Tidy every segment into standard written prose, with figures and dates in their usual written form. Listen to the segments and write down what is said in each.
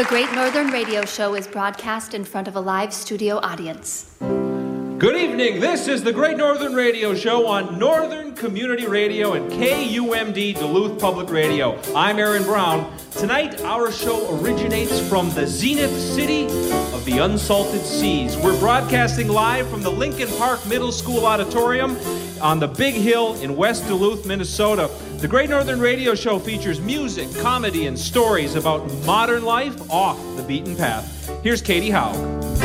The Great Northern Radio Show is broadcast in front of a live studio audience. Good evening. This is the Great Northern Radio Show on Northern Community Radio and KUMD Duluth Public Radio. I'm Aaron Brown. Tonight, our show originates from the zenith city of the unsalted seas. We're broadcasting live from the Lincoln Park Middle School Auditorium on the Big Hill in West Duluth, Minnesota. The Great Northern Radio Show features music, comedy, and stories about modern life off the beaten path. Here's Katie Haug.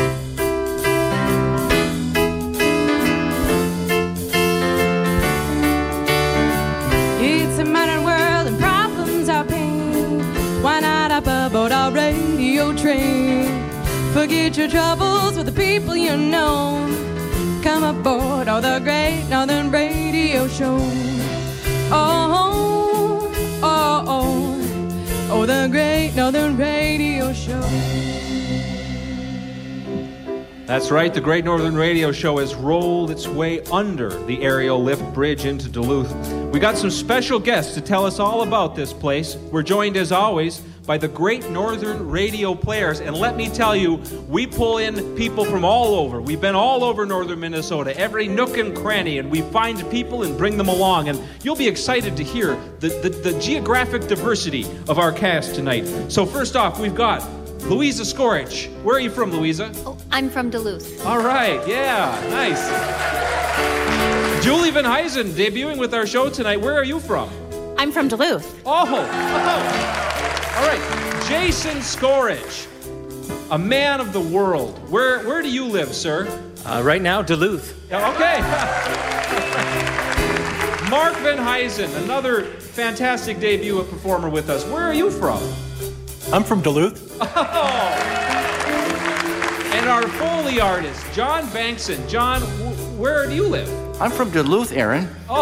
It's a modern world and problems are pain. Why not up aboard our radio train? Forget your troubles with the people you know. Come aboard all the Great Northern Radio Show. Oh, oh, oh, oh, the Great Northern Radio Show. That's right, the Great Northern Radio Show has rolled its way under the aerial lift bridge into Duluth. We got some special guests to tell us all about this place. We're joined, as always, by the Great Northern Radio Players. And let me tell you, we pull in people from all over. We've been all over northern Minnesota, every nook and cranny, and we find people and bring them along. And you'll be excited to hear the geographic diversity of our cast tonight. So first off, we've got Louisa Skorich. Where are you from, Louisa? Oh, I'm from Duluth. All right, yeah, nice. Julie Van Huysen, debuting with our show tonight. Where are you from? I'm from Duluth. Oh. All right, Jason Skorich, a man of the world. Where do you live, sir? Right now, Duluth. Okay. Mark Van Huysen, another fantastic debut performer with us. Where are you from? I'm from Duluth. Oh. And our Foley artist, John Bankson. John, where do you live? I'm from Duluth, Aaron. Oh.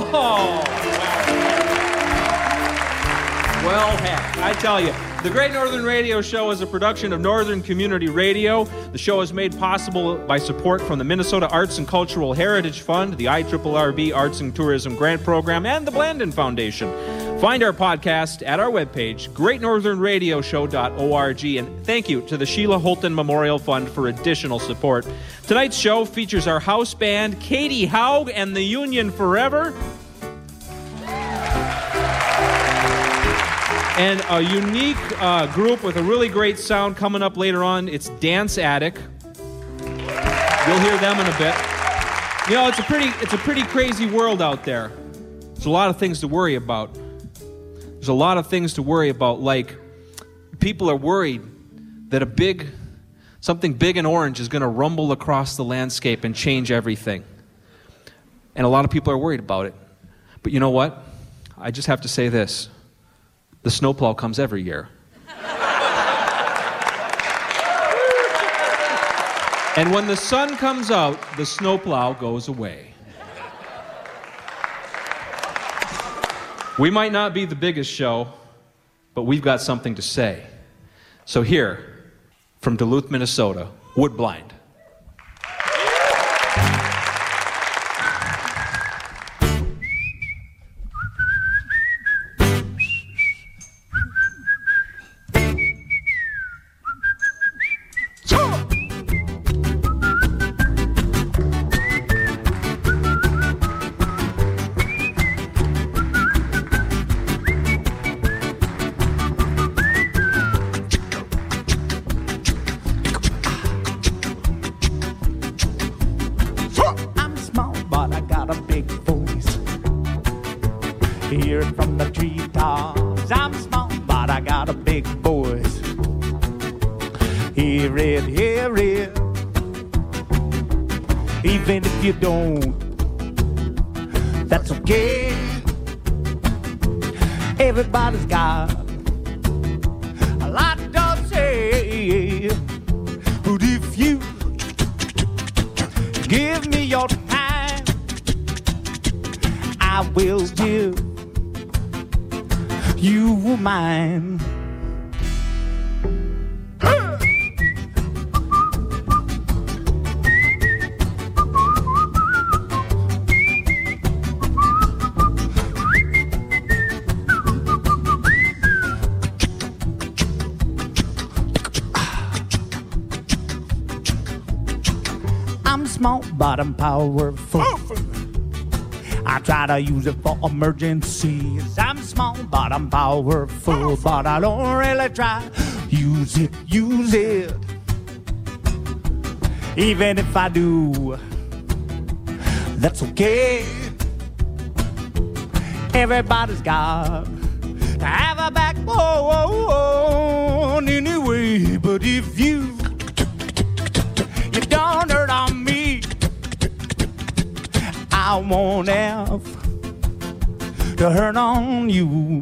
Well, heck, I tell you, the Great Northern Radio Show is a production of Northern Community Radio. The show is made possible by support from the Minnesota Arts and Cultural Heritage Fund, the IRRB Arts and Tourism Grant Program, and the Blandin Foundation. Find our podcast at our webpage, greatnorthernradioshow.org, and thank you to the Sheila Holton Memorial Fund for additional support. Tonight's show features our house band, Katie Haug and the Union Forever, and a unique group with a really great sound coming up later on. It's Dance Attic. You'll hear them in a bit. You know, it's a pretty crazy world out there. There's a lot of things to worry about. There's a lot of things to worry about, like people are worried that something big and orange is going to rumble across the landscape and change everything. And a lot of people are worried about it. But you know what? I just have to say this. The snowplow comes every year. And when the sun comes out, the snowplow goes away. We might not be the biggest show, but we've got something to say. So here, from Duluth, Minnesota, Woodblind. Everybody's got a lot to say, but if you give me your time, I will give you mine. I'm small, but I'm powerful. I try to use it for emergencies. I'm small, but I'm powerful. But I don't really try. Use it. Even if I do, that's okay. Everybody's got to have a backbone anyway. But if you don't hurt on me, I won't have to hurt on you.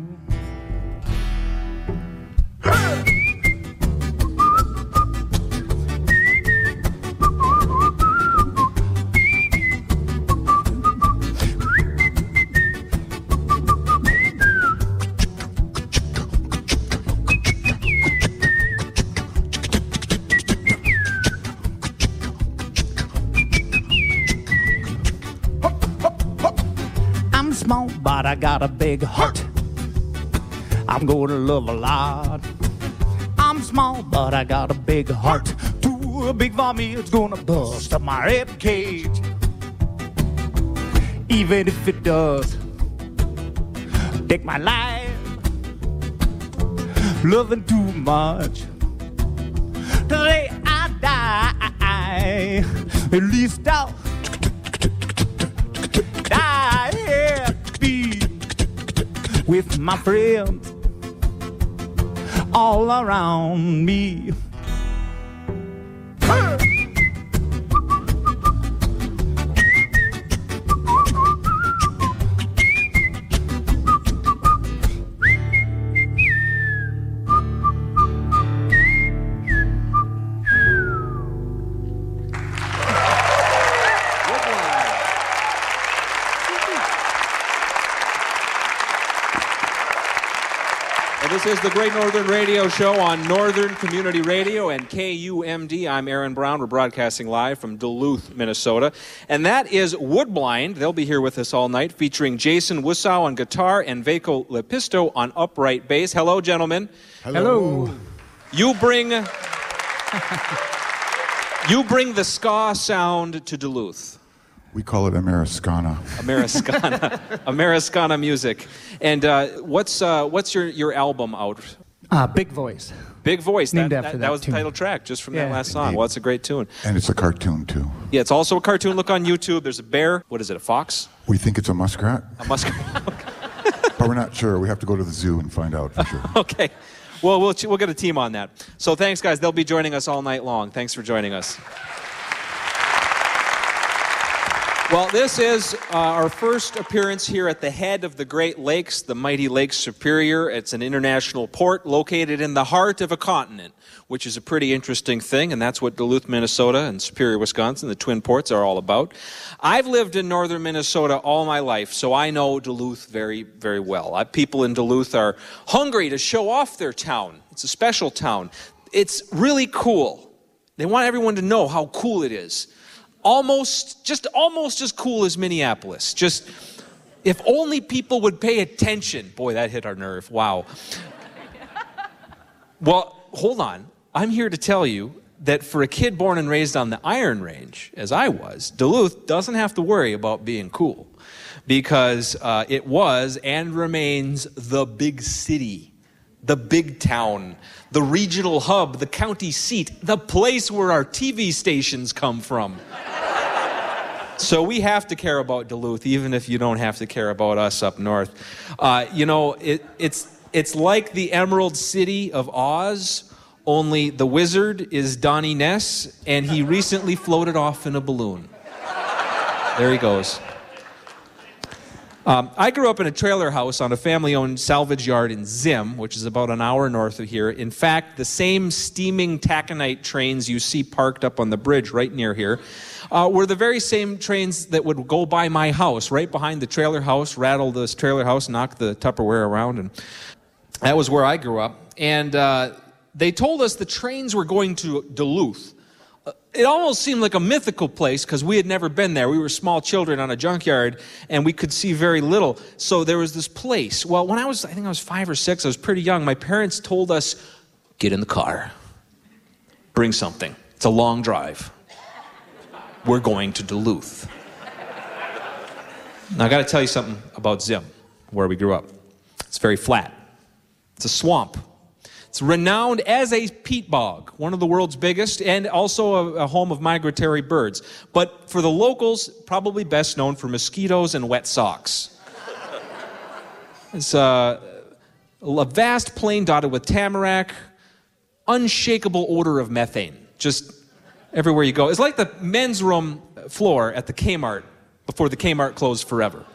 Small, but I got a big heart. I'm gonna love a lot. I'm small, but I got a big heart. Too big for me, it's gonna bust up my rib cage. Even if it does take my life, loving too much. Today I die. At least I'll die happy with my friends all around me. This is the Great Northern Radio Show on Northern Community Radio and KUMD. I'm Aaron Brown. We're broadcasting live from Duluth, Minnesota. And that is Woodblind. They'll be here with us all night, featuring Jason Wissow on guitar and Veiko Lepisto on upright bass. Hello, gentlemen. Hello. You bring the ska sound to Duluth. We call it Americana. Americana music. And what's your album out? Big Voice. Big Voice. Named after that was the tune. title track just from that last song. Well, it's a great tune. And it's a cartoon, too. Yeah, it's also a cartoon. Look on YouTube. There's a bear. What is it, a fox? We think it's a muskrat, A muskrat. but we're not sure. We have to go to the zoo and find out for sure. Okay. Well, we'll get a team on that. So thanks, guys. They'll be joining us all night long. Thanks for joining us. Well, this is our first appearance here at the head of the Great Lakes, the mighty Lake Superior. It's an international port located in the heart of a continent, which is a pretty interesting thing, and that's what Duluth, Minnesota, and Superior, Wisconsin, the Twin Ports, are all about. I've lived in northern Minnesota all my life, so I know Duluth very, very well. People in Duluth are hungry to show off their town. It's a special town. It's really cool. They want everyone to know how cool it is. Almost as cool as Minneapolis. Just, if only people would pay attention. Boy, that hit our nerve. Wow. Well, hold on. I'm here to tell you that for a kid born and raised on the Iron Range, as I was, Duluth doesn't have to worry about being cool. Because it was and remains the big city. The big town, the regional hub, the county seat, the place where our TV stations come from. So we have to care about Duluth, even if you don't have to care about us up north. It's like the Emerald City of Oz, only the wizard is Donnie Ness, and he recently floated off in a balloon. There he goes. I grew up in a trailer house on a family-owned salvage yard in Zim, which is about an hour north of here. In fact, the same steaming taconite trains you see parked up on the bridge right near here were the very same trains that would go by my house, right behind the trailer house, rattle this trailer house, knock the Tupperware around, and that was where I grew up. And they told us the trains were going to Duluth. It almost seemed like a mythical place because we had never been there. We were small children on a junkyard, and we could see very little. So there was this place. Well, when I think I was 5 or 6, I was pretty young, my parents told us, get in the car. Bring something. It's a long drive. we're going to Duluth. Now, I got to tell you something about Zim, where we grew up. It's very flat. It's a swamp. It's renowned as a peat bog, one of the world's biggest, and also a home of migratory birds. But for the locals, probably best known for mosquitoes and wet socks. It's a vast plain dotted with tamarack, unshakable odor of methane, just everywhere you go. It's like the men's room floor at the Kmart before the Kmart closed forever.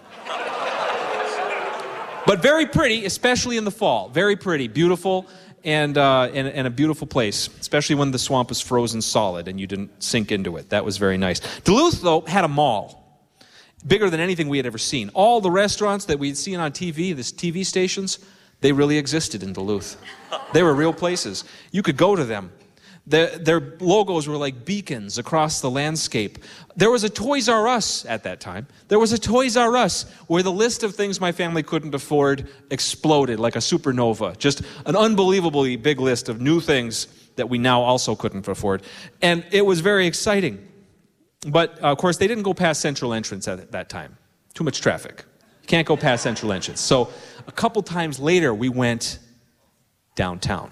But very pretty, especially in the fall. Very pretty, beautiful, and a beautiful place, especially when the swamp was frozen solid and you didn't sink into it. That was very nice. Duluth, though, had a mall, bigger than anything we had ever seen. All the restaurants that we'd seen on TV, the TV stations, they really existed in Duluth. They were real places. You could go to them. Their logos were like beacons across the landscape. There was a Toys R Us at that time. There was a Toys R Us where the list of things my family couldn't afford exploded like a supernova. Just an unbelievably big list of new things that we now also couldn't afford. And it was very exciting. But, of course, they didn't go past Central Entrance at that time. Too much traffic. You can't go past Central Entrance. So a couple times later, we went downtown.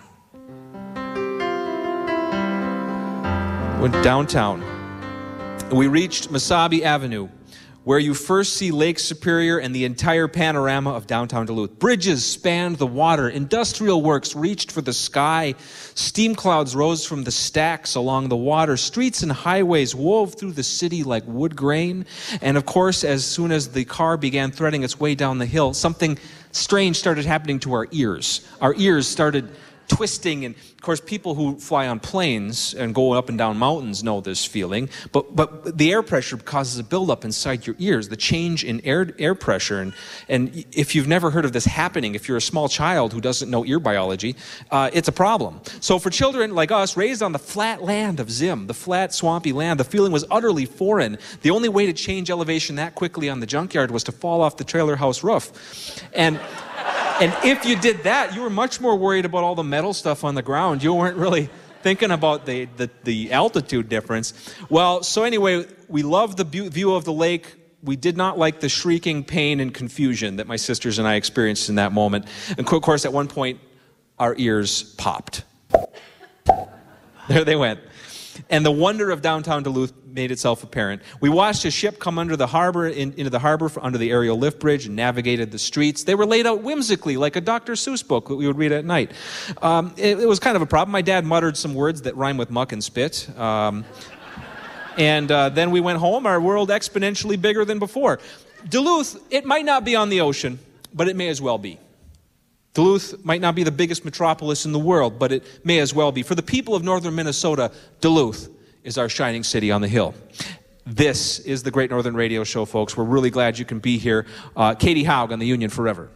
Went downtown. We reached Mesabi Avenue, where you first see Lake Superior and the entire panorama of downtown Duluth. Bridges spanned the water. Industrial works reached for the sky. Steam clouds rose from the stacks along the water. Streets and highways wove through the city like wood grain. And of course, as soon as the car began threading its way down the hill, something strange started happening to our ears. Our ears started twisting, and of course people who fly on planes and go up and down mountains know this feeling, but the air pressure causes a buildup inside your ears, the change in air pressure, and if you've never heard of this happening, if you're a small child who doesn't know ear biology, it's a problem. So for children like us, raised on the flat land of Zim, the flat swampy land, the feeling was utterly foreign. The only way to change elevation that quickly on the junkyard was to fall off the trailer house roof. And if you did that, you were much more worried about all the metal stuff on the ground. You weren't really thinking about the altitude difference. Well, so anyway, we loved the view of the lake. We did not like the shrieking pain and confusion that my sisters and I experienced in that moment. And of course, at one point, our ears popped. There they went. And the wonder of downtown Duluth made itself apparent. We watched a ship come under the harbor, into the harbor under the aerial lift bridge, and navigated the streets. They were laid out whimsically, like a Dr. Seuss book that we would read at night. It was kind of a problem. My dad muttered some words that rhyme with muck and spit. And then we went home, our world exponentially bigger than before. Duluth, it might not be on the ocean, but it may as well be. Duluth might not be the biggest metropolis in the world, but it may as well be. For the people of northern Minnesota, Duluth is our shining city on the hill. This is the Great Northern Radio Show, folks. We're really glad you can be here. Katie Haug on the Union Forever.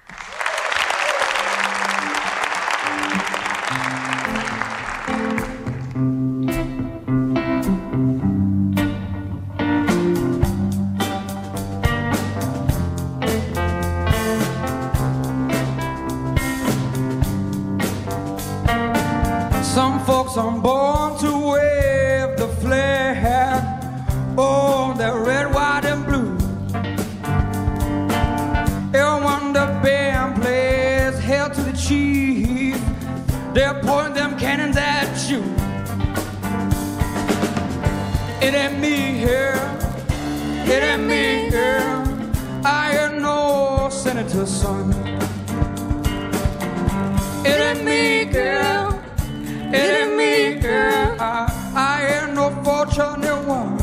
Some folks are born to wave the flag. Oh, they're red, white, and blue. Everyone the band plays hail to the chief. They're pointing them cannons at you. It ain't me here. It ain't me here. I ain't no senator's son. It ain't me, girl. It ain't me, girl. I ain't no fortunate one.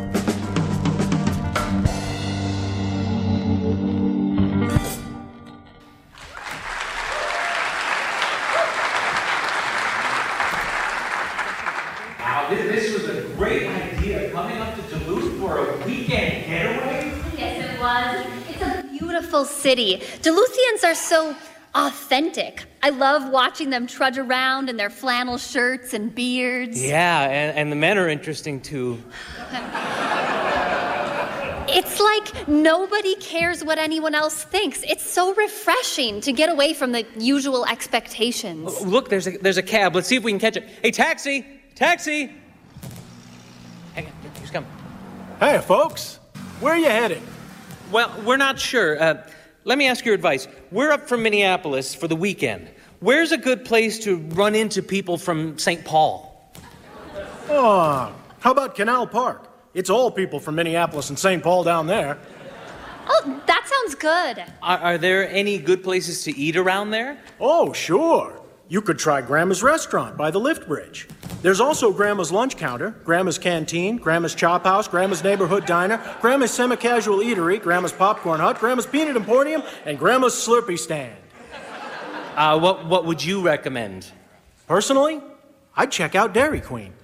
Wow, this was a great idea, coming up to Duluth for a weekend getaway. Yes, it was. It's a beautiful city. Duluthians are so authentic. I love watching them trudge around in their flannel shirts and beards. Yeah, and the men are interesting too. It's like nobody cares what anyone else thinks. It's so refreshing to get away from the usual expectations. Oh, look, there's a cab. Let's see if we can catch it. Hey, taxi! Taxi! Hang on, he's coming. Hey, folks. Where are you headed? Well, we're not sure. Let me ask your advice. We're up from Minneapolis for the weekend. Where's a good place to run into people from St. Paul? Oh, how about Canal Park? It's all people from Minneapolis and St. Paul down there. Oh, that sounds good. Are there any good places to eat around there? Oh, sure. You could try Grandma's Restaurant by the lift bridge. There's also Grandma's Lunch Counter, Grandma's Canteen, Grandma's Chop House, Grandma's Neighborhood Diner, Grandma's Semi-Casual Eatery, Grandma's Popcorn Hut, Grandma's Peanut Emporium, and Grandma's Slurpee Stand. What would you recommend? Personally, I'd check out Dairy Queen.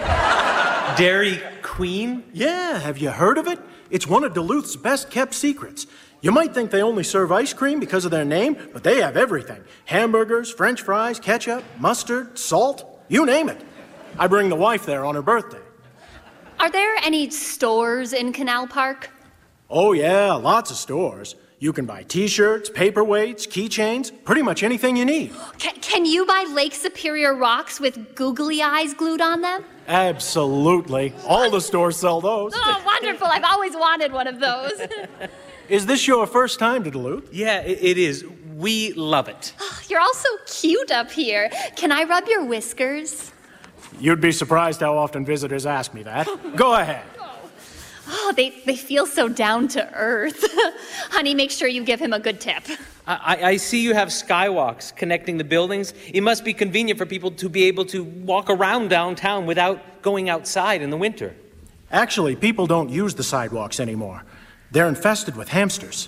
Dairy Queen? Yeah, have you heard of it? It's one of Duluth's best-kept secrets. You might think they only serve ice cream because of their name, but they have everything. Hamburgers, French fries, ketchup, mustard, salt, you name it. I bring the wife there on her birthday. Are there any stores in Canal Park? Oh, yeah, lots of stores. You can buy T-shirts, paperweights, keychains, pretty much anything you need. Can you buy Lake Superior rocks with googly eyes glued on them? Absolutely. All the stores sell those. Oh, wonderful. I've always wanted one of those. Is this your first time to Duluth? Yeah, it is. We love it. You're all so cute up here. Can I rub your whiskers? You'd be surprised how often visitors ask me that. Go ahead. Oh, they feel so down to earth. Honey, make sure you give him a good tip. I see you have skywalks connecting the buildings. It must be convenient for people to be able to walk around downtown without going outside in the winter. Actually, people don't use the sidewalks anymore. They're infested with hamsters.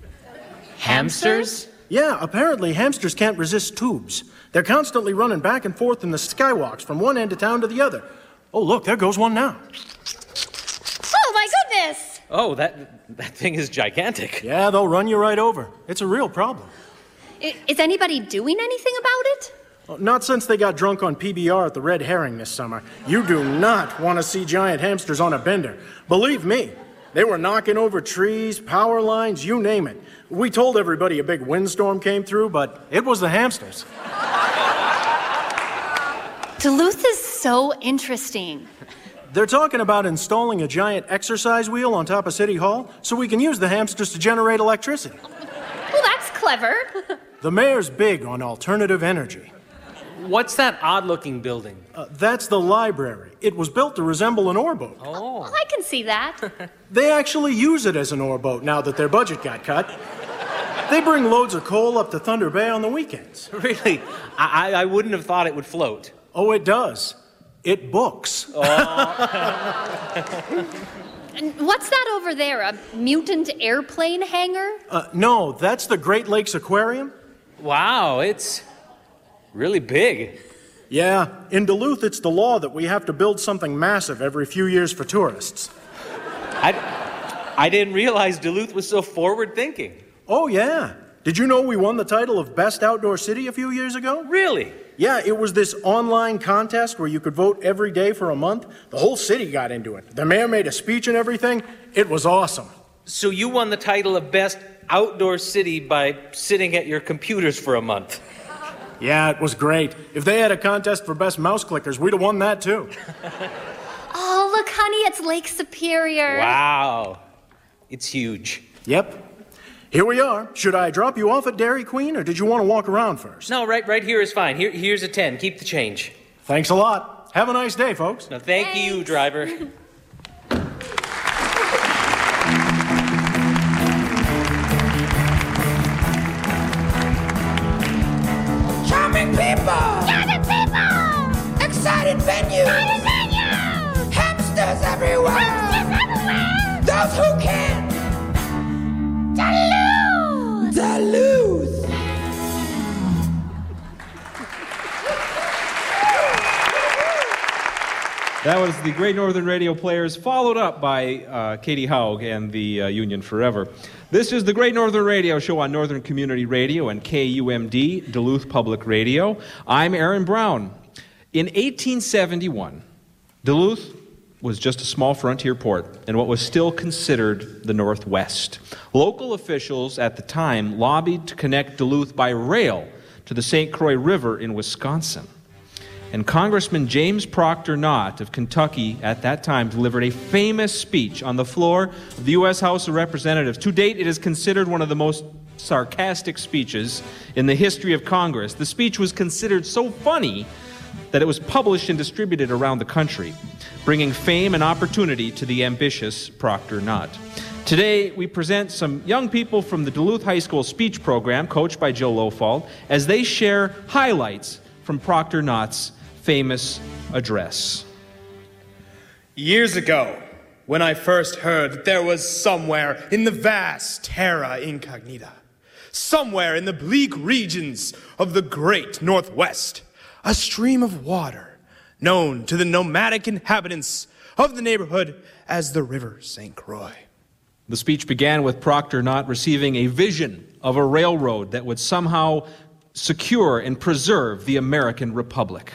Hamsters? Yeah, apparently hamsters can't resist tubes. They're constantly running back and forth in the skywalks from one end of town to the other. Oh, look, there goes one now. Oh, my goodness! Oh, that thing is gigantic. Yeah, they'll run you right over. It's a real problem. Is anybody doing anything about it? Not since they got drunk on PBR at the Red Herring this summer. You do not want to see giant hamsters on a bender. Believe me, they were knocking over trees, power lines, you name it. We told everybody a big windstorm came through, but it was the hamsters. Duluth is so interesting. They're talking about installing a giant exercise wheel on top of City Hall so we can use the hamsters to generate electricity. Well, that's clever. The mayor's big on alternative energy. What's that odd-looking building? That's the library. It was built to resemble an oarboat. Oh. Well, I can see that. They actually use it as an oarboat now that their budget got cut. They bring loads of coal up to Thunder Bay on the weekends. Really? I wouldn't have thought it would float. Oh, it does. It books. Oh. And what's that over there, a mutant airplane hangar? No, that's the Great Lakes Aquarium. Wow, it's really big. Yeah, in Duluth, it's the law that we have to build something massive every few years for tourists. I didn't realize Duluth was so forward-thinking. Oh, yeah. Did you know we won the title of Best Outdoor City a few years ago? Really? Yeah, it was this online contest where you could vote every day for a month. The whole city got into it. The mayor made a speech and everything. It was awesome. So you won the title of Best Outdoor City by sitting at your computers for a month. Yeah, it was great. If they had a contest for best mouse clickers, we'd have won that too. Oh, look, honey, it's Lake Superior. Wow. It's huge. Yep. Here we are. Should I drop you off at Dairy Queen, or did you want to walk around first? No, right here is fine. Here's a 10. Keep the change. Thanks a lot. Have a nice day, folks. No, thank you, driver. Charming people! Charming people! Excited venues! Excited venues! Hamsters everywhere! Hamsters everywhere! Those who can! Duluth! Duluth! That was the Great Northern Radio Players, followed up by Katie Haug and the Union Forever. This is the Great Northern Radio Show on Northern Community Radio and KUMD, Duluth Public Radio. I'm Aaron Brown. In 1871, Duluth was just a small frontier port in what was still considered the Northwest. Local officials at the time lobbied to connect Duluth by rail to the St. Croix River in Wisconsin. And Congressman James Proctor Knott of Kentucky at that time delivered a famous speech on the floor of the U.S. House of Representatives. To date, it is considered one of the most sarcastic speeches in the history of Congress. The speech was considered so funny that it was published and distributed around the country, bringing fame and opportunity to the ambitious Proctor Knott. Today, we present some young people from the Duluth High School speech program, coached by Joe Lofald, as they share highlights from Proctor Knott's famous address. Years ago, when I first heard that there was somewhere in the vast terra incognita, somewhere in the bleak regions of the great Northwest, a stream of water known to the nomadic inhabitants of the neighborhood as the River St. Croix. The speech began with Proctor Knott receiving a vision of a railroad that would somehow secure and preserve the American Republic.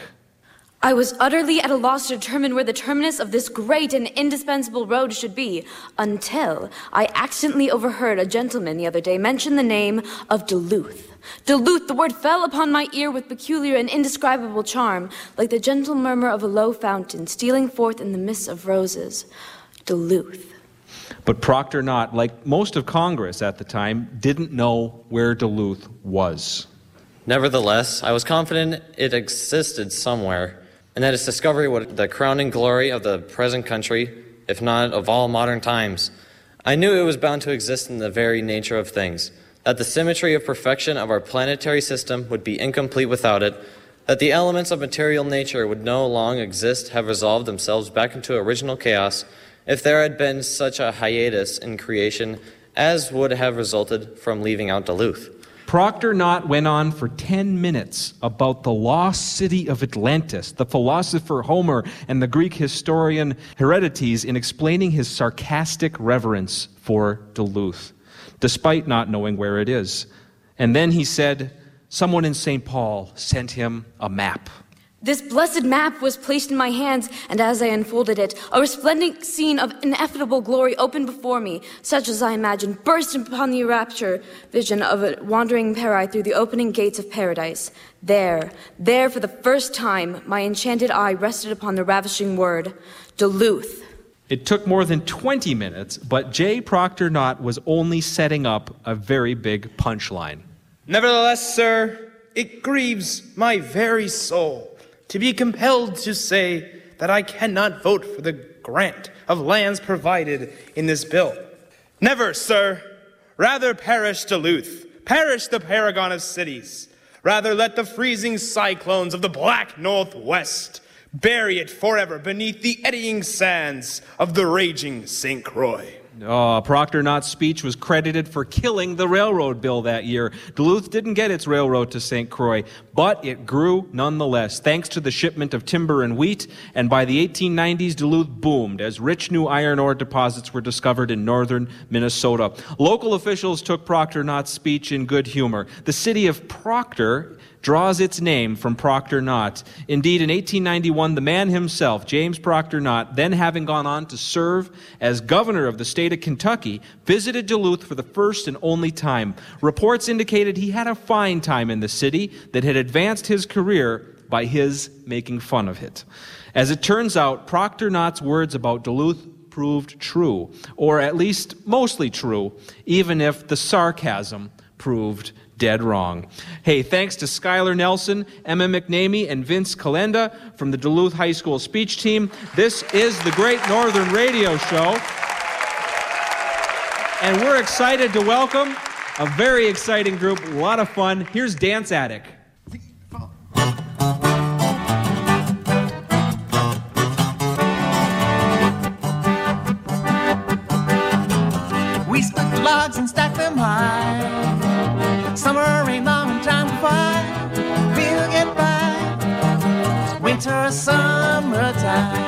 I was utterly at a loss to determine where the terminus of this great and indispensable road should be, until I accidentally overheard a gentleman the other day mention the name of Duluth. Duluth, the word fell upon my ear with peculiar and indescribable charm, like the gentle murmur of a low fountain stealing forth in the mists of roses. Duluth. But Proctor Knott, like most of Congress at the time, didn't know where Duluth was. Nevertheless, I was confident it existed somewhere, and that its discovery was the crowning glory of the present country, if not of all modern times. I knew it was bound to exist in the very nature of things, that the symmetry of perfection of our planetary system would be incomplete without it, that the elements of material nature would no longer exist, have resolved themselves back into original chaos, if there had been such a hiatus in creation as would have resulted from leaving out Duluth. Proctor Knott went on for 10 minutes about the lost city of Atlantis, the philosopher Homer, and the Greek historian Herodotus in explaining his sarcastic reverence for Duluth, despite not knowing where it is. And then he said, someone in St. Paul sent him a map. This blessed map was placed in my hands, and as I unfolded it, a resplendent scene of ineffable glory opened before me, such as I imagined burst upon the rapture vision of a wandering peri through the opening gates of paradise. There, for the first time, my enchanted eye rested upon the ravishing word, Duluth. It took more than 20 minutes, but J. Proctor Knott was only setting up a very big punchline. Nevertheless, sir, it grieves my very soul to be compelled to say that I cannot vote for the grant of lands provided in this bill. Never, sir. Rather perish Duluth, perish the paragon of cities. Rather let the freezing cyclones of the black Northwest bury it forever beneath the eddying sands of the raging St. Croix. Proctor Knott's speech was credited for killing the railroad bill that year. Duluth didn't get its railroad to St. Croix, but it grew nonetheless, thanks to the shipment of timber and wheat, and by the 1890s, Duluth boomed as rich new iron ore deposits were discovered in northern Minnesota. Local officials took Proctor Knott's speech in good humor. The city of Proctor draws its name from Proctor Knott. Indeed, in 1891, the man himself, James Proctor Knott, then having gone on to serve as governor of the state of Kentucky, visited Duluth for the first and only time. Reports indicated he had a fine time in the city that had advanced his career by his making fun of it. As it turns out, Proctor Knott's words about Duluth proved true, or at least mostly true, even if the sarcasm proved dead wrong. Hey, thanks to Skylar Nelson, Emma McNamee, and Vince Calenda from the Duluth High School speech team. This is the Great Northern Radio Show. And we're excited to welcome a very exciting group, a lot of fun. Here's Dance Attic. We split the logs and stack them high. Summer ain't long and time to fight. We'll get by. Winter or summertime.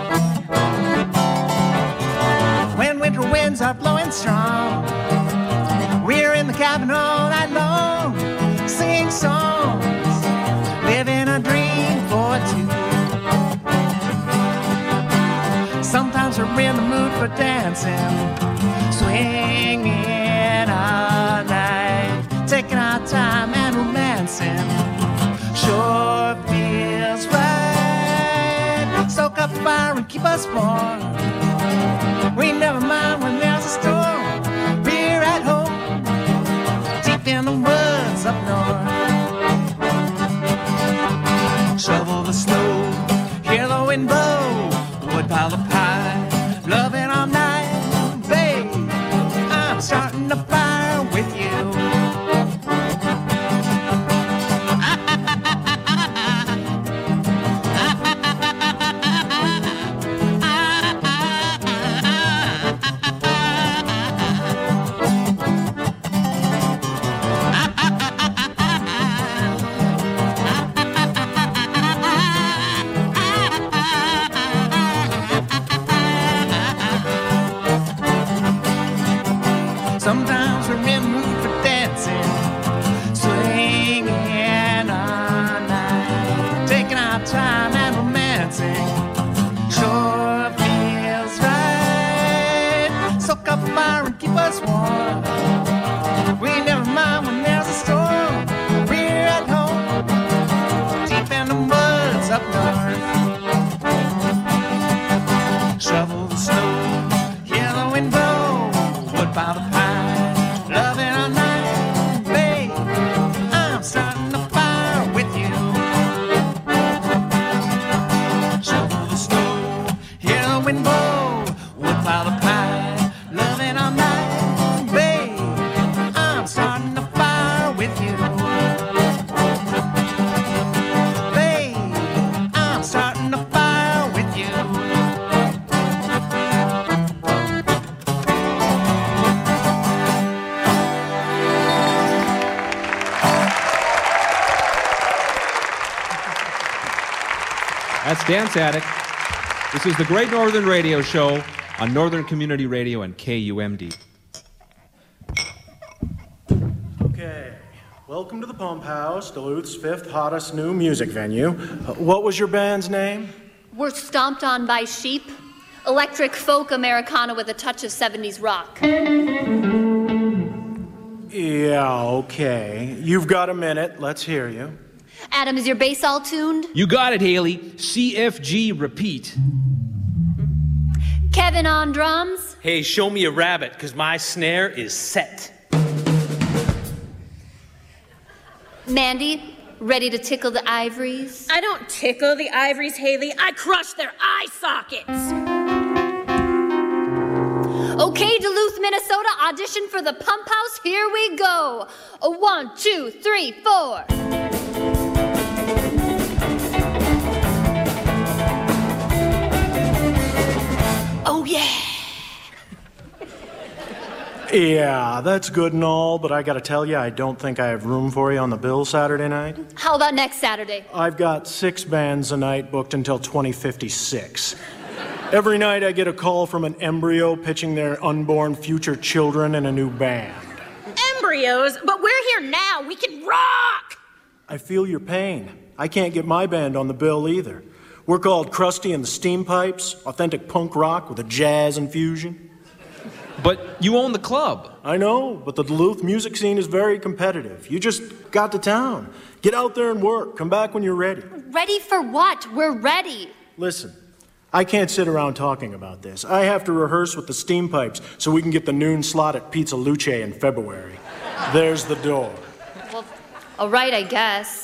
When winter winds are blowing strong, we're in the cabin all night long, singing songs, living a dream for two. Sometimes we're in the mood for dancing, swinging all night, taking our time and romancing. Sure feels right. the fire and keep us warm. We never mind when there's a storm. We're at home, deep in the woods up north. Shovel the snow, hear the wind blow, wood pile the pie, loving all night, babe. I'm starting a fire with you. Sometimes we're in the mood for dancing, swinging all night, taking our time and romancing. Sure feels right. Soak up fire and keep us warm. We never mind when there's a storm. We're at home, deep in the woods up north. Shovel the snow, hear the wind blow, wood pile the pie. That's Dance Addict. This is the Great Northern Radio Show on Northern Community Radio and KUMD. Okay, welcome to the Pump House, Duluth's fifth hottest new music venue. What was your band's name? We're stomped on by sheep. Electric folk Americana with a touch of 70s rock. Yeah, okay. You've got a minute. Let's hear you. Adam, is your bass all tuned? You got it, Haley. CFG repeat. Kevin on drums? Hey, show me a rabbit, because my snare is set. Mandy, ready to tickle the ivories? I don't tickle the ivories, Haley. I crush their eye sockets. Okay, Duluth, Minnesota, audition for the Pump House. Here we go. 1, 2, 3, 4. Oh, yeah. Yeah, that's good and all, but I gotta tell you, I don't think I have room for you on the bill Saturday night. How about next Saturday? I've got 6 bands a night booked until 2056. Every night I get a call from an embryo pitching their unborn future children in a new band. Embryos? But we're here now. We can rock! I feel your pain. I can't get my band on the bill either. We're called Krusty and the Steam Pipes, authentic punk rock with a jazz infusion. But you own the club. I know, but the Duluth music scene is very competitive. You just got to town. Get out there and work. Come back when you're ready. Ready for what? We're ready. Listen, I can't sit around talking about this. I have to rehearse with the Steam Pipes so we can get the noon slot at Pizza Luce in February. There's the door. Well, all right, I guess.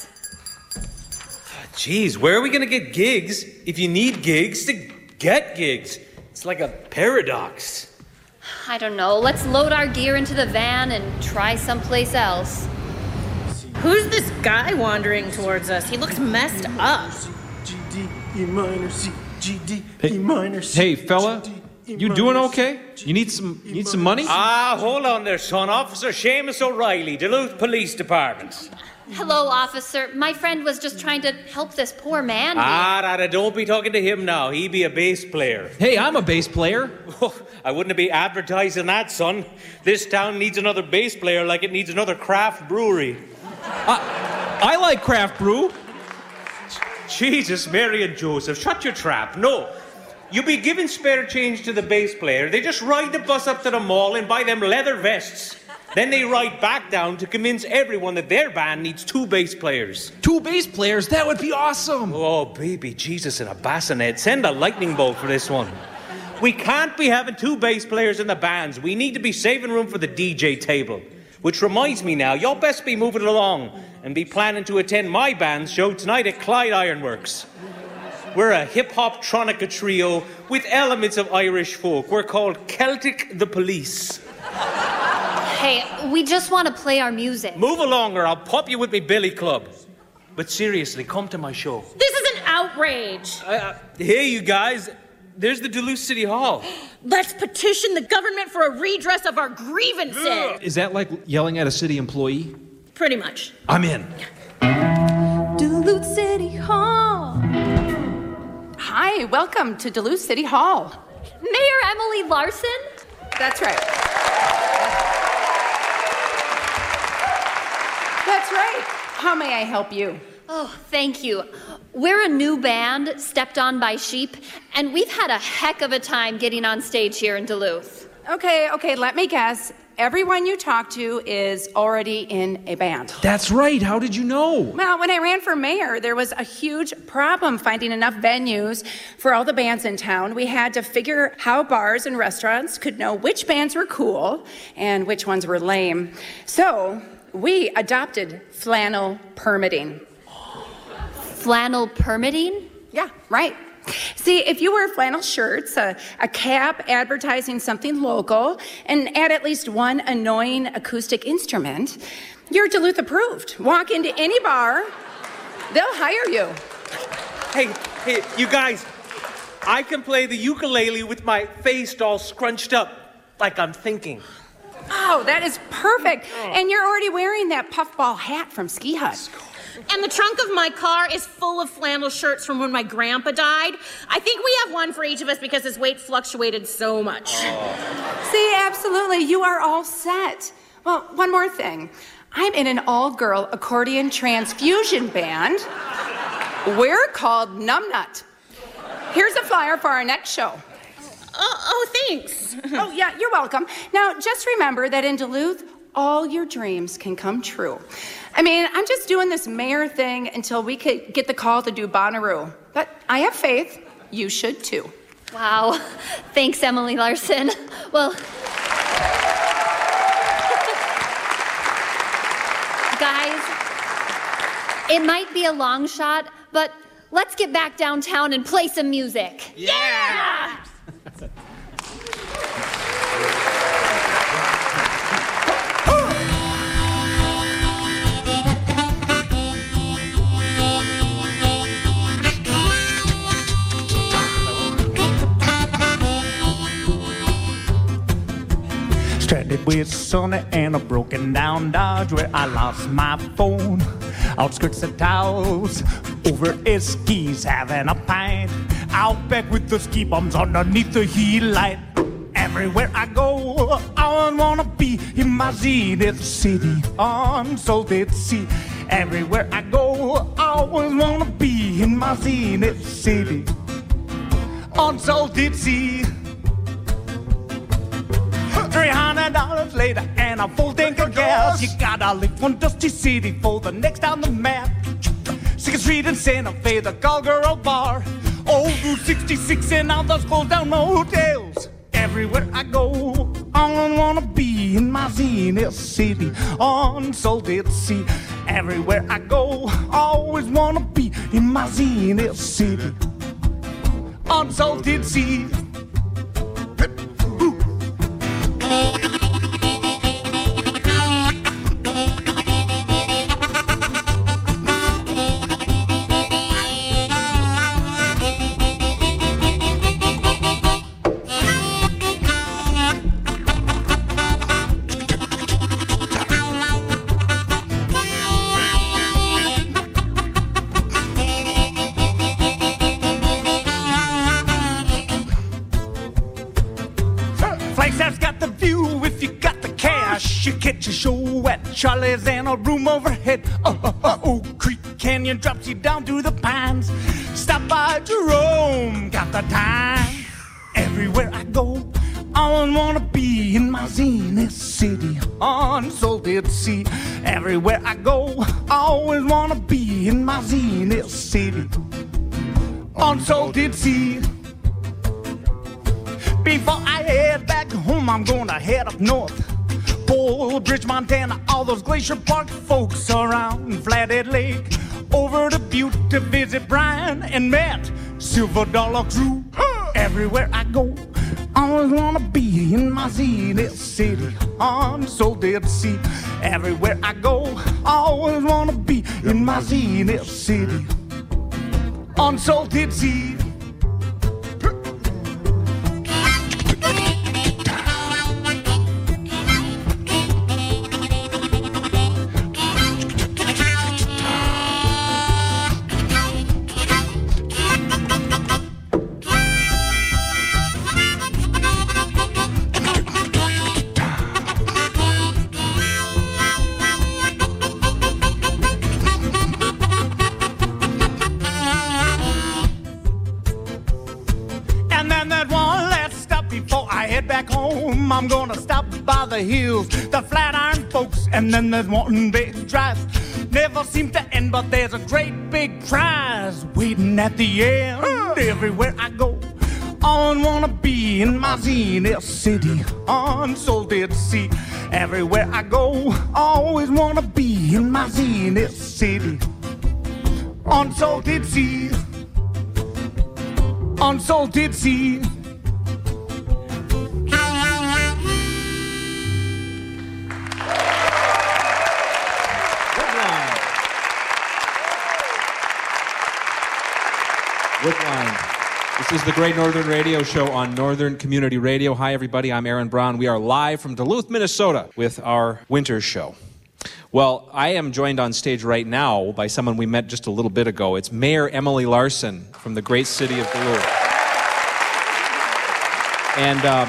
Geez, where are we going to get gigs if you need gigs to get gigs? It's like a paradox. I don't know. Let's load our gear into the van and try someplace else. Who's this guy wandering towards us? He looks messed up. G, D, E minor, C, G, D, E minor, C. Hey, fella, you doing okay? You need some money? Hold on there, son. Officer Seamus O'Reilly, Duluth Police Department. Hello, officer. My friend was just trying to help this poor man. Don't be talking to him now. He be a bass player. Hey, I'm a bass player. I wouldn't be advertising that, son. This town needs another bass player like it needs another craft brewery. I like craft brew. Jesus, Mary and Joseph, shut your trap. No. You be giving spare change to the bass player. They just ride the bus up to the mall and buy them leather vests. Then they ride back down to convince everyone that their band needs 2 bass players. 2 bass players? That would be awesome. Oh, baby Jesus in a bassinet. Send a lightning bolt for this one. We can't be having 2 bass players in the bands. We need to be saving room for the DJ table. Which reminds me now, y'all best be moving along and be planning to attend my band's show tonight at Clyde Ironworks. We're a hip-hop tronica trio with elements of Irish folk. We're called Celtic the Police. Hey, we just want to play our music. Move along or I'll pop you with me billy club. But seriously, come to my show. This is an outrage. Hey, you guys, there's the Duluth City Hall. Let's petition the government for a redress of our grievances. Is that like yelling at a city employee? Pretty much. I'm in. Duluth City Hall. Hi, welcome to Duluth City Hall. Mayor Emily Larson? That's right. That's right. How may I help you? Oh, thank you. We're a new band, Stepped On by Sheep, and we've had a heck of a time getting on stage here in Duluth. Okay, let me guess. Everyone you talk to is already in a band. That's right. How did you know? Well, when I ran for mayor, there was a huge problem finding enough venues for all the bands in town. We had to figure how bars and restaurants could know which bands were cool and which ones were lame. So we adopted flannel permitting. Flannel permitting? Yeah, right. See, if you wear flannel shirts, a cap advertising something local, and add at least one annoying acoustic instrument, you're Duluth approved. Walk into any bar, they'll hire you. Hey, you guys, I can play the ukulele with my face all scrunched up, like I'm thinking. Oh, that is perfect. And you're already wearing that puffball hat from Ski Hut. And the trunk of my car is full of flannel shirts from when my grandpa died. I think we have one for each of us because his weight fluctuated so much. See, absolutely. You are all set. Well, one more thing. I'm in an all-girl accordion transfusion band. We're called Numbnut. Here's a flyer for our next show. Oh, thanks. Oh, yeah, you're welcome. Now, just remember that in Duluth, all your dreams can come true. I mean, I'm just doing this mayor thing until we could get the call to do Bonnaroo. But I have faith. You should too. Wow. Thanks, Emily Larson. Well, guys, it might be a long shot, but let's get back downtown and play some music. Yeah! Stranded with Sonny and a broken down Dodge where I lost my phone. Outskirts of Taos, over Eskies, having a pint. Out back with the ski bums underneath the heat light. Everywhere I go, I wanna be in my zenith city on Salted Sea. Everywhere I go, I always wanna be in my zenith city on Salted Sea. $300 later and a full tank of gas. You gotta leave one dusty city for the next on the map. 2nd Street in Santa Fe, the Call-Girl Bar. Old Route 66 and all those closed down motels. Everywhere I go, I wanna be in my zenith city on Salted Sea. Everywhere I go, I always wanna be in my zenith city on Salted Sea. Flagstaff's got the view if you got the cash. You catch a show at Charlie's and a room overhead. Oak Creek Canyon drops you down to the pines. Stop by Jerome, got the time. Everywhere I go, I always wanna be in my zenith city on salted sea. Everywhere I go, I always wanna be in my zenith city on salted sea. Before I head back home, I'm gonna head up north. Bridge, Montana, all those Glacier Park folks around Flathead Lake. Over to Butte to visit Brian and Matt, Silver Dollar Crew. Everywhere I go, I always wanna be in my zenith city on salted sea. Everywhere I go, I always wanna be in my zenith city on salted sea. Back home, I'm gonna stop by the hills, the Flatiron folks, and then there's one big drive. Never seems to end, but there's a great big prize waiting at the end. Everywhere I go, I wanna be in my zenith city on salted sea. Everywhere I go, I always wanna be in my zenith city on salted sea. On salted sea. Woodline. This is the Great Northern Radio Show on Northern Community Radio. Hi, everybody. I'm Aaron Braun. We are live from Duluth, Minnesota with our winter show. Well, I am joined on stage right now by someone we met just a little bit ago. It's Mayor Emily Larson from the great city of Duluth. And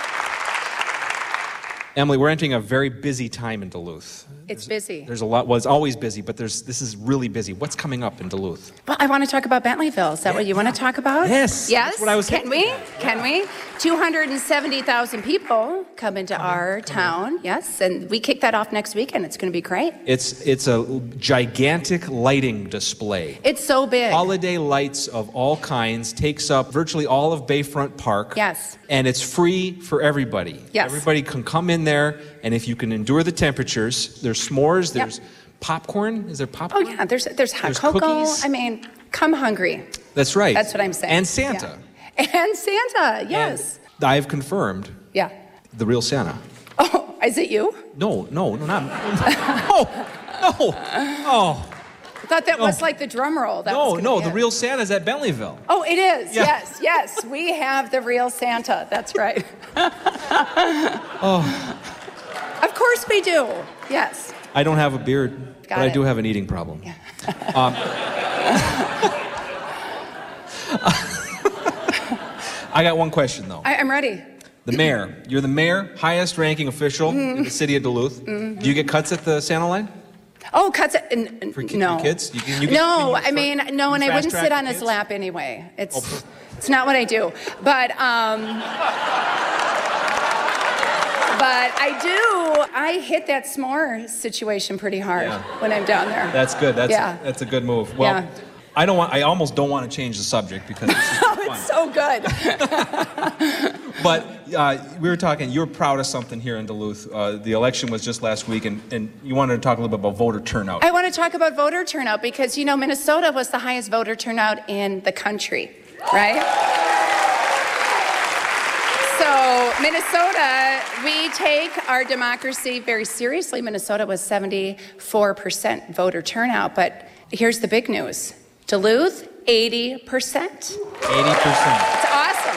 Emily, we're entering a very busy time in Duluth. It's busy. There's a lot. Well, it's always busy, but this is really busy. What's coming up in Duluth? Well, I want to talk about Bentleyville. Is that what you want to talk about? Yes. Yes. That's what I was Can we? 270,000 people come into our town. Yes, and we kick that off next weekend. It's going to be great. It's a gigantic lighting display. It's so big. Holiday lights of all kinds takes up virtually all of Bayfront Park. Yes. And it's free for everybody. Yes. Everybody can come in there, and if you can endure the temperatures, there's s'mores, there's popcorn. Is there popcorn? Oh yeah, there's hot There's cocoa. cookies. I mean, come hungry. That's right. That's what I'm saying. And Santa. Yeah. And Santa, yes. And I've confirmed Yeah. the real Santa. Oh, is it you? No, not. No. Oh. I thought that was like the drum roll. That was No, the real Santa's at Bentleyville. Oh, it is. Yeah. Yes. We have the real Santa. That's right. Oh. Of course we do. Yes. I don't have a beard, but I it. do have an eating problem. Yeah. I got one question, though. I'm ready. The mayor. You're the mayor, highest ranking official in the city of Duluth. Do you get cuts at the Santa line? Oh, cuts it. For No. kids? No, I mean, no, and I wouldn't fast-track sit on the his kids? lap anyway. It's not what I do. But I hit that s'more situation pretty hard when I'm down there. That's good. Yeah. That's a good move. Well, Yeah. I almost don't want to change the subject because this is fun. It's so good. But we were talking, you're proud of something here in Duluth. The election was just last week, and you wanted to talk a little bit about voter turnout. I want to talk about voter turnout because, Minnesota was the highest voter turnout in the country, right? So, Minnesota, we take our democracy very seriously. Minnesota was 74% voter turnout, but here's the big news. Duluth, 80%. 80%. It's awesome.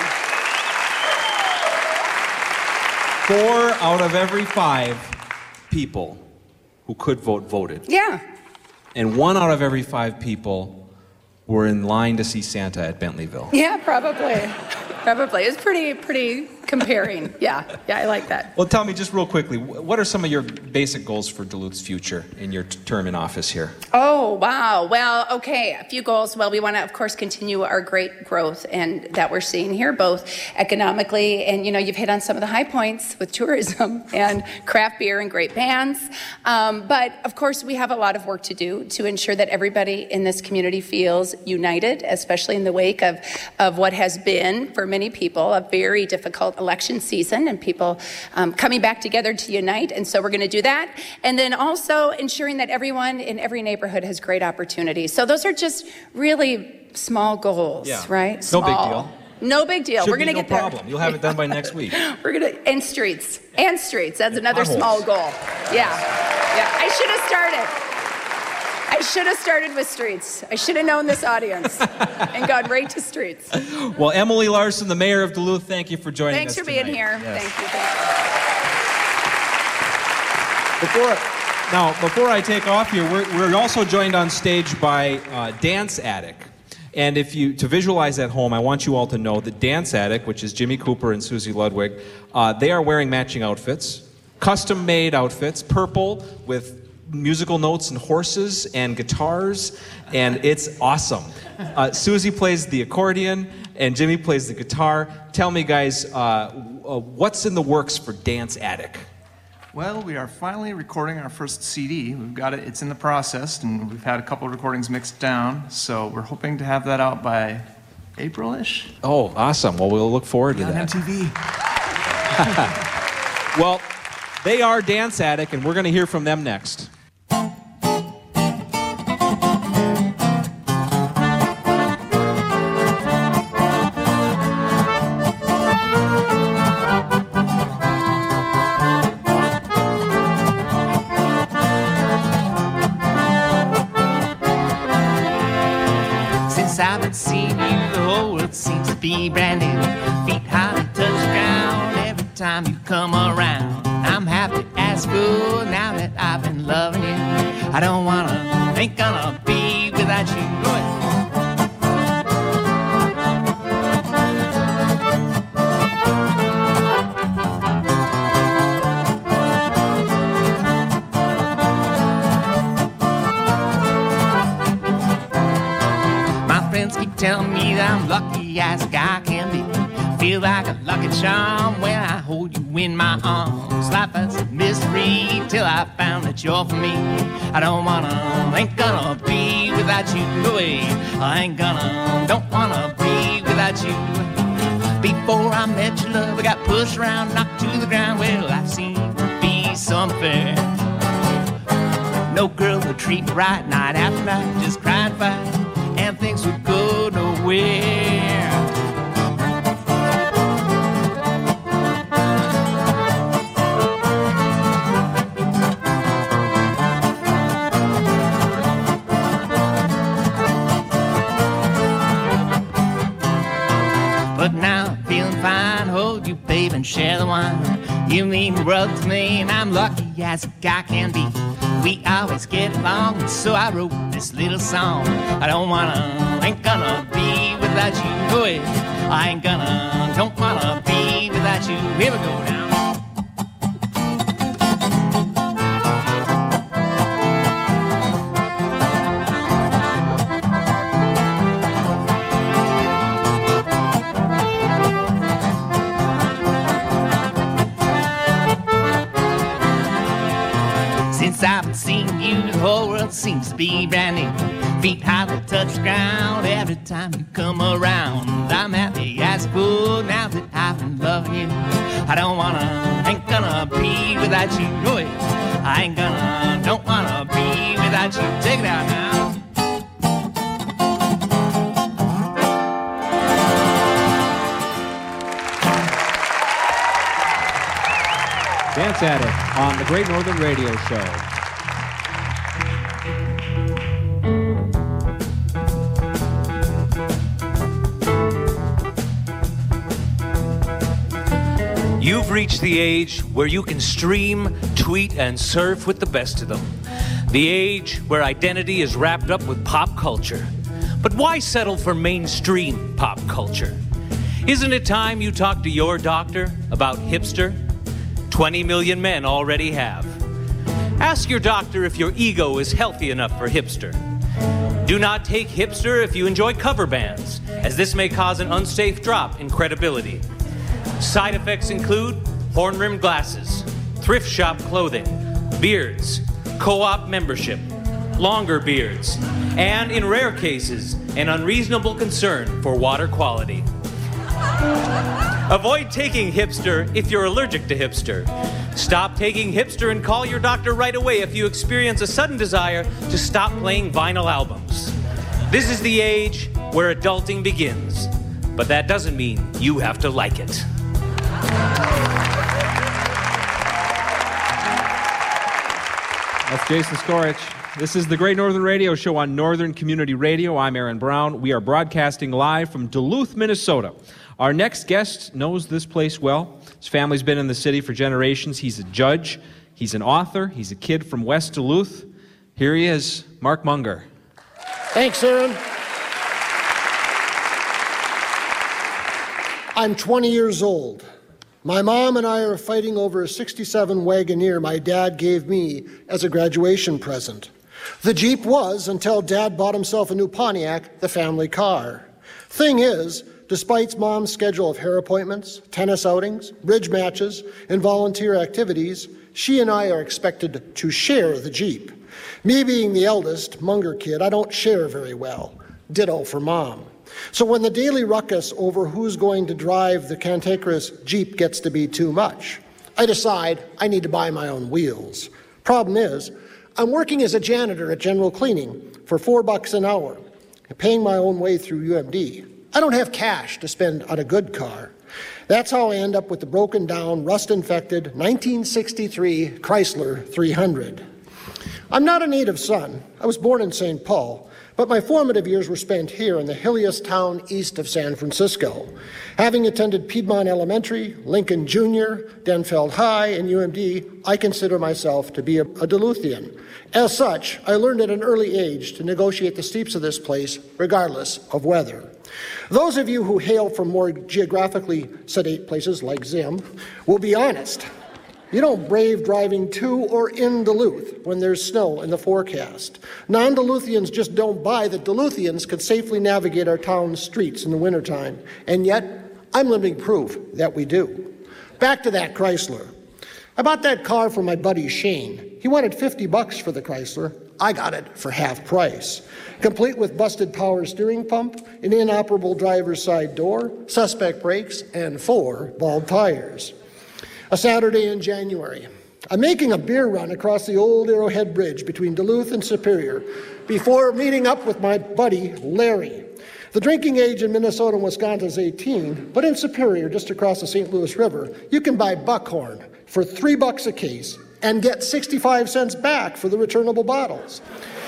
4 out of every 5 people who could vote voted. Yeah. And 1 out of every 5 people were in line to see Santa at Bentleyville. Yeah, probably. Probably. It's pretty comparing. Yeah, I like that. Well, tell me just real quickly, what are some of your basic goals for Duluth's future in your term in office here? Oh, wow. Well, okay, a few goals. Well, we want to, of course, continue our great growth and that we're seeing here, both economically and, you've hit on some of the high points with tourism and craft beer and great bands. But, of course, we have a lot of work to do to ensure that everybody in this community feels united, especially in the wake of what has been, for many people, a very difficult election season and people coming back together to unite. And so we're going to do that. And then also ensuring that everyone in every neighborhood has great opportunities. So those are just really small goals, right? Small. No big deal. No big deal. We're going to get there. No problem. You'll have it done by next week. We're going to, and streets. That's another small goal. Yeah. I should have started with streets. I should have known this audience and gone right to streets. Well, Emily Larson, the mayor of Duluth, thank you for joining us. Thanks for being here. Yes. Thank you. Before I take off here, we're also joined on stage by Dance Attic. And to visualize at home, I want you all to know that Dance Attic, which is Jimmy Cooper and Susie Ludwig, they are wearing matching outfits, custom-made outfits, purple with musical notes and horses and guitars, and it's awesome. Susie plays the accordion, and Jimmy plays the guitar. Tell me, guys, what's in the works for Dance Attic? Well, we are finally recording our first CD. We've got it, it's in the process, and we've had a couple of recordings mixed down, so we're hoping to have that out by April-ish. Oh, awesome. Well, we'll look forward to that. On MTV. Well, they are Dance Attic, and we're going to hear from them next. I've been seeing you, the whole world seems to be brand new. Feet hardly touch the ground every time you come around. I'm happy as fool now that I've been loving you. I don't wanna, ain't gonna be without you. Go ahead. Tell me that I'm lucky as a guy can be. Feel like a lucky charm when I hold you in my arms. Life is a mystery till I found that you're for me. I don't wanna, ain't gonna be without you. No way, I ain't gonna, don't wanna be without you. Before I met your love, I got pushed around, knocked to the ground. Well, I've seen to be something. No girl would treat me right night after night, just cry and fight, and things would go nowhere. But now I'm feeling fine, hold you babe and share the wine. You mean the world to me and I'm lucky as a guy can be. We always get along, and so I wrote this little song. I don't wanna, ain't gonna be without you. No way, I ain't gonna, don't wanna be without you. Here we go now. Since I've been seeing you, the whole world seems to be brand new. Feet hardly touch the ground every time you come around. I'm happy as a fool now that I've been loving you. I don't wanna, ain't gonna be without you. No way, I ain't gonna, don't wanna be without you. Take it out now. Dance Attic on the Great Northern Radio Show. You've reached the age where you can stream, tweet, and surf with the best of them. The age where identity is wrapped up with pop culture. But why settle for mainstream pop culture? Isn't it time you talked to your doctor about hipster? 20 million men already have. Ask your doctor if your ego is healthy enough for hipster. Do not take hipster if you enjoy cover bands, as this may cause an unsafe drop in credibility. Side effects include horn-rimmed glasses, thrift shop clothing, beards, co-op membership, longer beards, and in rare cases, an unreasonable concern for water quality. Avoid taking hipster if you're allergic to hipster. Stop taking hipster and call your doctor right away if you experience a sudden desire to stop playing vinyl albums. This is the age where adulting begins, but that doesn't mean you have to like it. That's Jason Skorich. This is the Great Northern Radio Show on Northern Community Radio. I'm Aaron Brown. We are broadcasting live from Duluth, Minnesota. Our next guest knows this place well. His family's been in the city for generations. He's a judge. He's an author. He's a kid from West Duluth. Here he is, Mark Munger. Thanks, Aaron. I'm 20 years old. My mom and I are fighting over a 67 Wagoneer my dad gave me as a graduation present. The Jeep was, until Dad bought himself a new Pontiac, the family car. Thing is, despite Mom's schedule of hair appointments, tennis outings, bridge matches, and volunteer activities, she and I are expected to share the Jeep. Me being the eldest, Munger kid, I don't share very well. Ditto for Mom. So when the daily ruckus over who's going to drive the cantankerous Jeep gets to be too much, I decide I need to buy my own wheels. Problem is, I'm working as a janitor at General Cleaning for $4 an hour, paying my own way through UMD. I don't have cash to spend on a good car. That's how I end up with the broken down, rust-infected 1963 Chrysler 300. I'm not a native son. I was born in St. Paul, but my formative years were spent here in the hilliest town east of San Francisco. Having attended Piedmont Elementary, Lincoln Junior, Denfeld High, and UMD, I consider myself to be a Duluthian. As such, I learned at an early age to negotiate the steeps of this place, regardless of weather. Those of you who hail from more geographically sedate places like Zim will be honest. You don't brave driving to or in Duluth when there's snow in the forecast. Non-Duluthians just don't buy that Duluthians could safely navigate our town's streets in the wintertime. And yet, I'm living proof that we do. Back to that Chrysler. I bought that car from my buddy Shane. He wanted $50 for the Chrysler. I got it for half price. Complete with busted power steering pump, an inoperable driver's side door, suspect brakes, and 4 bald tires. A Saturday in January. I'm making a beer run across the old Arrowhead Bridge between Duluth and Superior before meeting up with my buddy Larry. The drinking age in Minnesota and Wisconsin is 18, but in Superior, just across the St. Louis River, you can buy Buckhorn for $3 a case and get 65 cents back for the returnable bottles.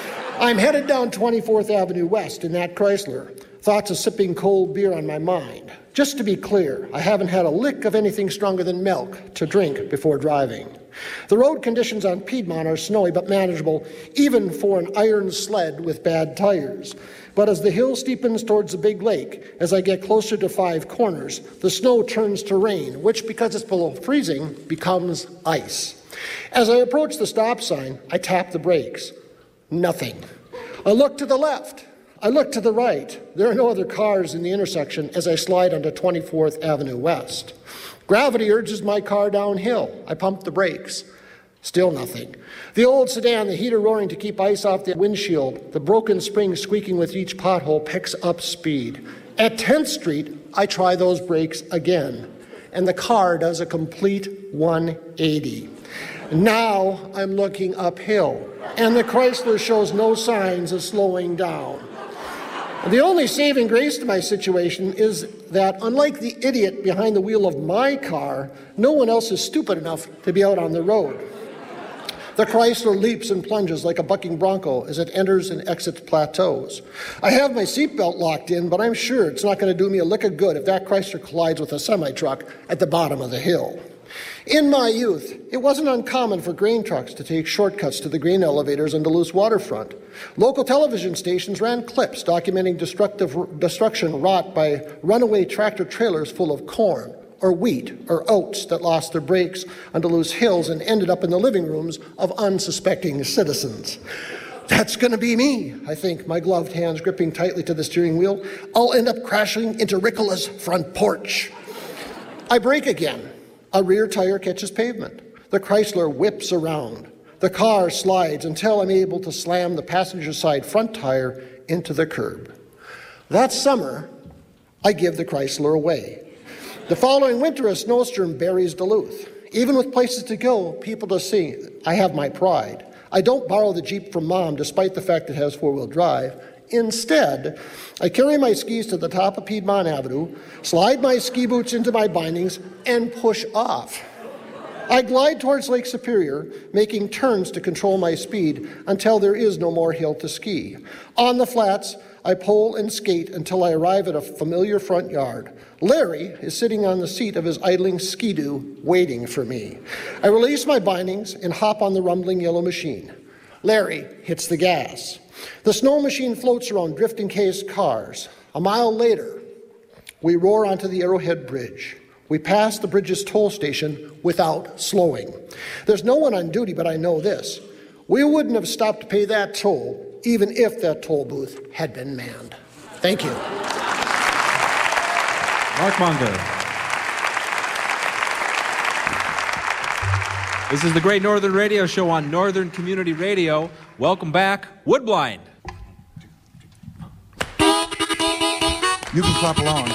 I'm headed down 24th Avenue West in that Chrysler, thoughts of sipping cold beer on my mind. Just to be clear, I haven't had a lick of anything stronger than milk to drink before driving. The road conditions on Piedmont are snowy but manageable, even for an iron sled with bad tires. But as the hill steepens towards the big lake, as I get closer to 5 corners, the snow turns to rain, which, because it's below freezing, becomes ice. As I approach the stop sign, I tap the brakes. Nothing. I look to the left. I look to the right. There are no other cars in the intersection as I slide onto 24th Avenue West. Gravity urges my car downhill. I pump the brakes. Still nothing. The old sedan, the heater roaring to keep ice off the windshield, the broken spring squeaking with each pothole, picks up speed. At 10th Street, I try those brakes again, and the car does a complete 180. Now I'm looking uphill, and the Chrysler shows no signs of slowing down. The only saving grace to my situation is that, unlike the idiot behind the wheel of my car, no one else is stupid enough to be out on the road. The Chrysler leaps and plunges like a bucking bronco as it enters and exits plateaus. I have my seatbelt locked in, but I'm sure it's not going to do me a lick of good if that Chrysler collides with a semi-truck at the bottom of the hill. In my youth, it wasn't uncommon for grain trucks to take shortcuts to the grain elevators on Duluth's waterfront. Local television stations ran clips documenting destruction wrought by runaway tractor trailers full of corn or wheat or oats that lost their brakes on Duluth's hills and ended up in the living rooms of unsuspecting citizens. That's going to be me, I think, my gloved hands gripping tightly to the steering wheel. I'll end up crashing into Ricola's front porch. I brake again. A rear tire catches pavement. The Chrysler whips around. The car slides until I'm able to slam the passenger side front tire into the curb. That summer, I give the Chrysler away. The following winter, a snowstorm buries Duluth. Even with places to go, people to see, I have my pride. I don't borrow the Jeep from Mom, despite the fact it has four-wheel drive. Instead, I carry my skis to the top of Piedmont Avenue, slide my ski boots into my bindings, and push off. I glide towards Lake Superior, making turns to control my speed until there is no more hill to ski. On the flats, I pole and skate until I arrive at a familiar front yard. Larry is sitting on the seat of his idling Ski-Doo, waiting for me. I release my bindings and hop on the rumbling yellow machine. Larry hits the gas. The snow machine floats around drifting-cased cars. A mile later, we roar onto the Arrowhead Bridge. We pass the bridge's toll station without slowing. There's no one on duty, but I know this. We wouldn't have stopped to pay that toll, even if that toll booth had been manned. Thank you. Mark Munger. This is the Great Northern Radio Show on Northern Community Radio. Welcome back, Woodblind. You can clap along.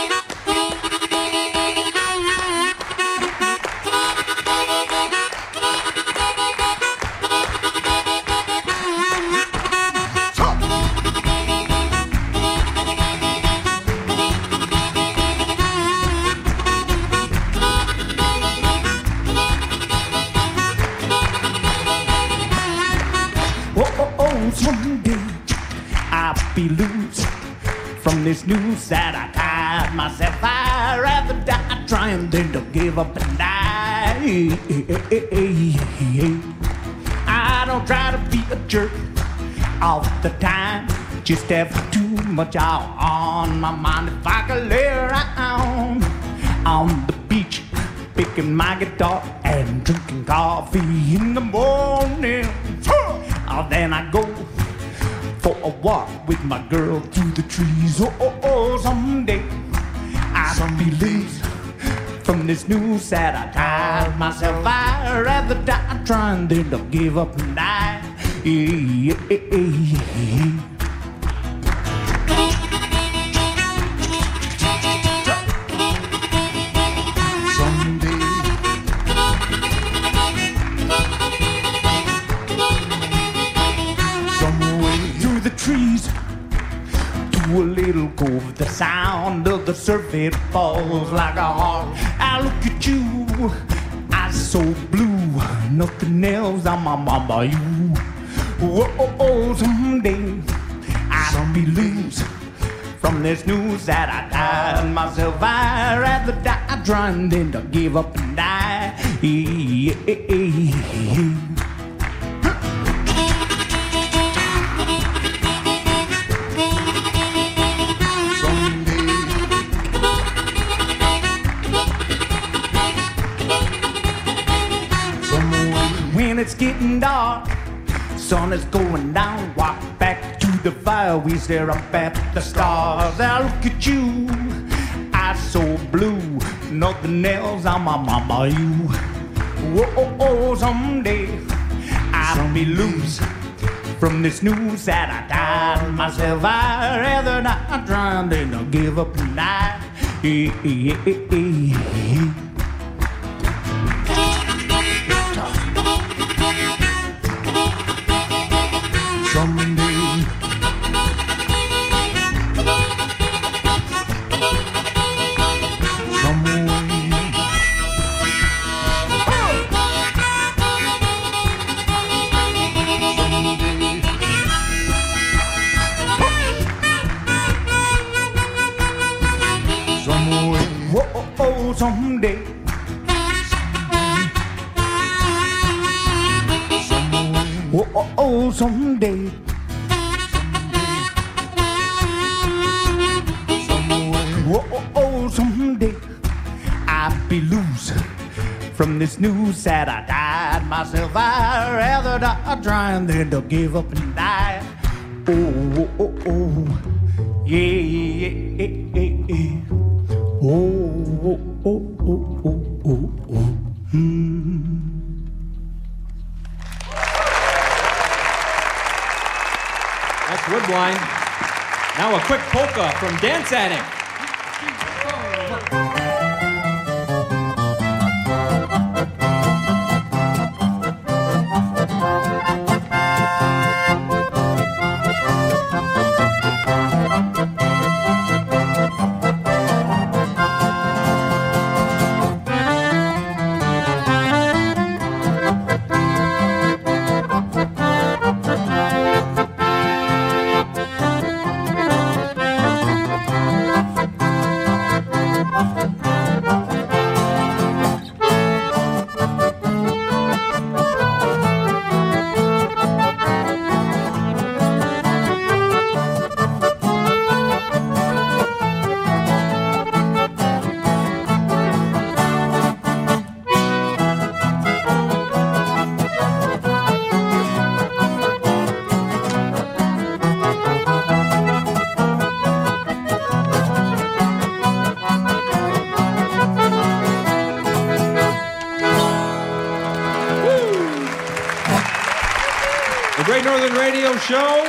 Someday I'll be loose from this noose that I tied myself. I'd rather die trying than to give up and die. I don't try to be a jerk all the time, just have too much on my mind. If I could lay around on the beach, picking my guitar and drinking coffee in the morning, then I go for a walk with my girl through the trees. Someday I'll be loose from this noose that I tied myself. I'd rather die trying than to give up and die. Trees to a little cove, the sound of the surf, it falls like a heart. I look at you, eyes so blue, nothing else on my mind you. Someday I'll be loose from this noose that I tied myself. I'd rather die trying than to give up and die. When it's getting dark, sun is going down, walk back to the fire, we stare up at the stars. I look at you, eyes so blue, nothing else on my mind you. Someday I'll be loose from this noose that I tied myself. I'd rather not try than to give up and die. Whoa, someday. Whoa, someday I'll be loose from this news that I died myself. I'd rather die trying than to give up and die. Oh, oh, oh, yeah, yeah, yeah, yeah. Oh, oh, oh, oh, oh, oh, oh. That's Woodbine. Now a quick polka from Dance Addict. Show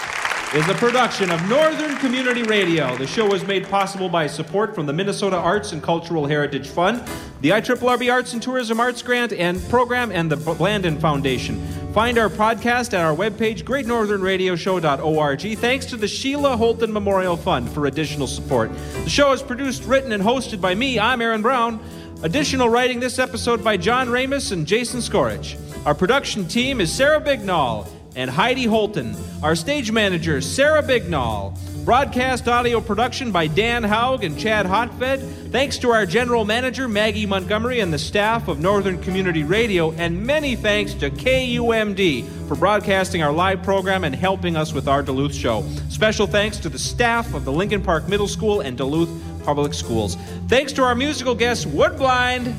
is a production of Northern Community Radio. The show was made possible by support from the Minnesota Arts and Cultural Heritage Fund, the IRRB Arts and Tourism Arts Grant and Program, and the Blandin Foundation. Find our podcast at our webpage, greatnorthernradioshow.org. Thanks to the Sheila Holton Memorial Fund for additional support. The show is produced, written, and hosted by me. I'm Aaron Brown. Additional writing this episode by John Ramus and Jason Skorich. Our production team is Sarah Bignall and Heidi Holton. Our stage manager, Sarah Bignall. Broadcast audio production by Dan Haug and Chad Hotfed. Thanks to our general manager, Maggie Montgomery, and the staff of Northern Community Radio, and many thanks to KUMD for broadcasting our live program and helping us with our Duluth show. Special thanks to the staff of the Lincoln Park Middle School and Duluth Public Schools. Thanks to our musical guests, Woodblind,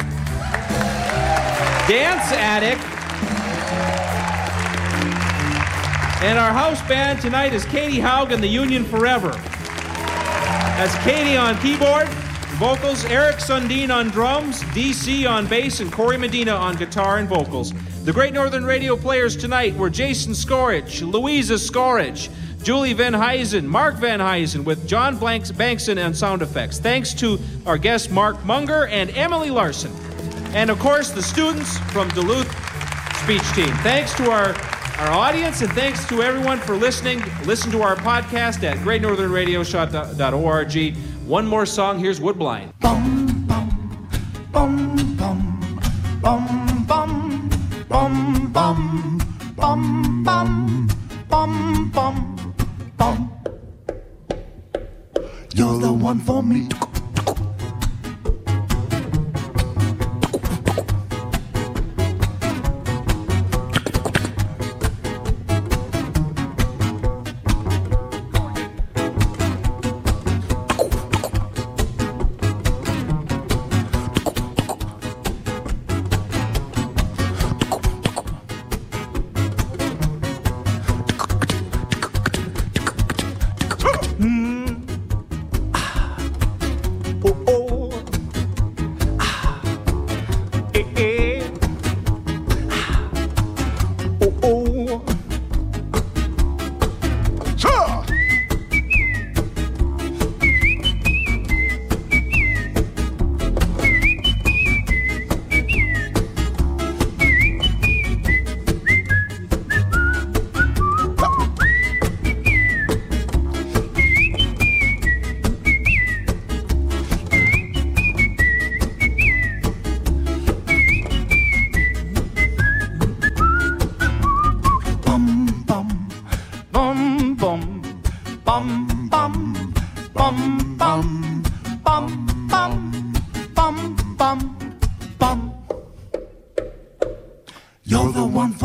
Dance Addict, and our house band tonight is Katie Haug and the Union Forever. That's Katie on keyboard, vocals, Eric Sundin on drums, DC on bass, and Corey Medina on guitar and vocals. The Great Northern Radio players tonight were Jason Skorich, Louisa Skorich, Julie Van Huysen, Mark Van Huysen, with John Bankson on sound effects. Thanks to our guests Mark Munger and Emily Larson. And of course, the students from Duluth Speech Team. Thanks to our audience, and thanks to everyone for listening. Listen to our podcast at greatnorthernradioshow.org. One more song, here's Woodblind. Bum, bum, bum, bum, bum, bum, bum, bum, bum, bum, bum, bum, bum. You're the one for me. You're the one for